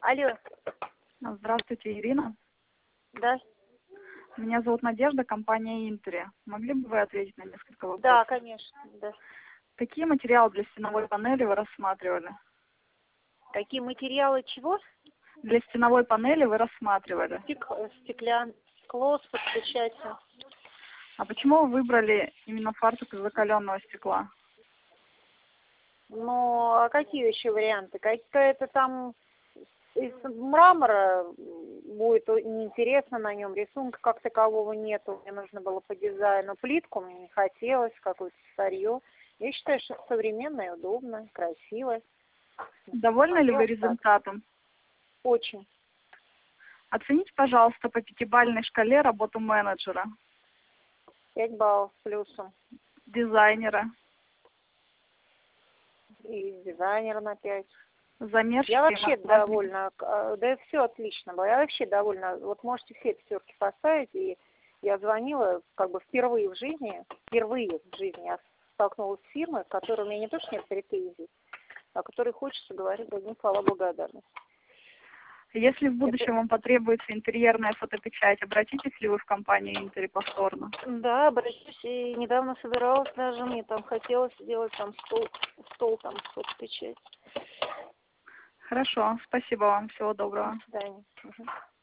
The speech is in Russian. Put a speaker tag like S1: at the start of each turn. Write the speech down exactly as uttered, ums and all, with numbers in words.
S1: Алло.
S2: Здравствуйте, Ирина.
S1: Да.
S2: Меня зовут Надежда, компания Интери. Могли бы вы ответить на несколько вопросов?
S1: Да, конечно, да.
S2: Какие материалы для стеновой панели вы рассматривали?
S1: Какие материалы чего?
S2: Для стеновой панели вы рассматривали.
S1: Стек... Стеклян, стекло с подключателем.
S2: А почему вы выбрали именно фартук из закаленного стекла?
S1: Ну, а какие еще варианты? Какая-то там из мрамора будет неинтересно на нем, рисунка как такового нету, мне нужно было по дизайну. Плитку мне не хотелось, какое-то старье. Я считаю, что современное, удобно, красиво.
S2: Довольны ли вы результатом?
S1: Очень.
S2: Оцените, пожалуйста, по пятибалльной шкале работу менеджера.
S1: Пять баллов с плюсом.
S2: Дизайнера.
S1: И дизайнер на пять.
S2: Замерщики.
S1: Я вообще довольна, да все отлично было, я вообще довольна, вот можете все пятерки поставить, и я звонила как бы впервые в жизни, впервые в жизни я столкнулась с фирмой, в которой у меня не то что нет претензий, а которой хочется говорить одни слова благодарности.
S2: Если в будущем Это... вам потребуется интерьерная фотопечать, обратитесь ли вы в компанию Интери повторно?
S1: Да, обращусь, и недавно собиралась даже, мне там хотелось сделать там стол, стол там с фотопечать.
S2: Хорошо, спасибо вам, всего доброго.
S1: До свидания. Угу.